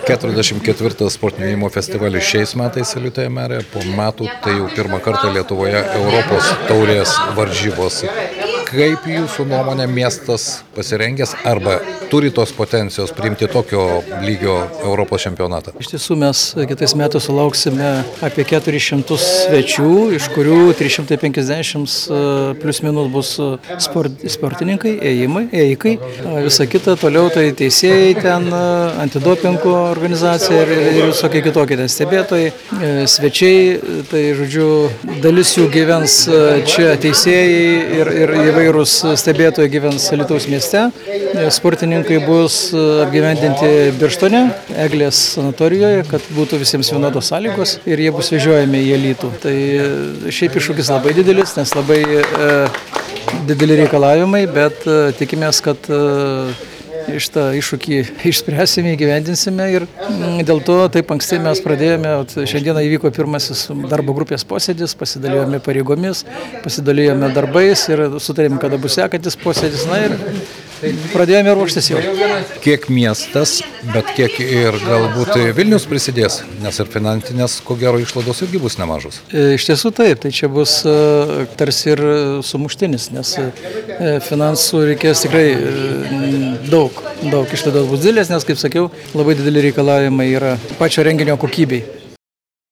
44 sportinio ėjimo festivalis šiais metais Alytuje mere, po metų tai jau pirmą kartą Lietuvoje Europos taurės varžybos. Kaip jūsų nuomonė miestas pasirengęs arba turi tos potencijos priimti tokio lygio Europos čempionatą? Iš tiesų mes kitais metais sulauksime apie 400 svečių, iš kurių 350 plius minus bus sportininkai, ėjikai. Visa kita toliau tai teisėjai ten, antidopingo organizacija ir visokie kitokie ten stebėtojai, svečiai, tai žodžiu dalis jų gyvens čia teisėjai ir įvairūs stebėtojai gyvens Alytaus mieste. Sportininkai bus apgyvendinti Birštone, Eglės sanatorijoje, kad būtų visiems vienodos sąlygos ir jie bus vežiojami į Alytų. Tai šiaip iššūkis labai didelis, nes labai dideli reikalavimai, bet tikimės, kad šitą iššūkį išspręsime, įgyvendinsime ir dėl to taip anksti mes pradėjome. Šiandieną įvyko pirmasis darbo grupės posėdis, pasidalijome pareigomis, pasidalijome darbais ir sutarėm, kada bus sekantis posėdis. Na ir pradėjome ruoštis jau. Kiek miestas, bet kiek ir galbūt Vilnius prisidės, nes ir finansinės, ko gero, išlaidos irgi bus nemažos. Iš tiesų taip, tai čia bus tarsi ir sumuštinis, nes finansų reikės tikrai daug išlaidos bus didelės, nes, kaip sakiau, labai dideli reikalavimai yra pačio renginio kokybei.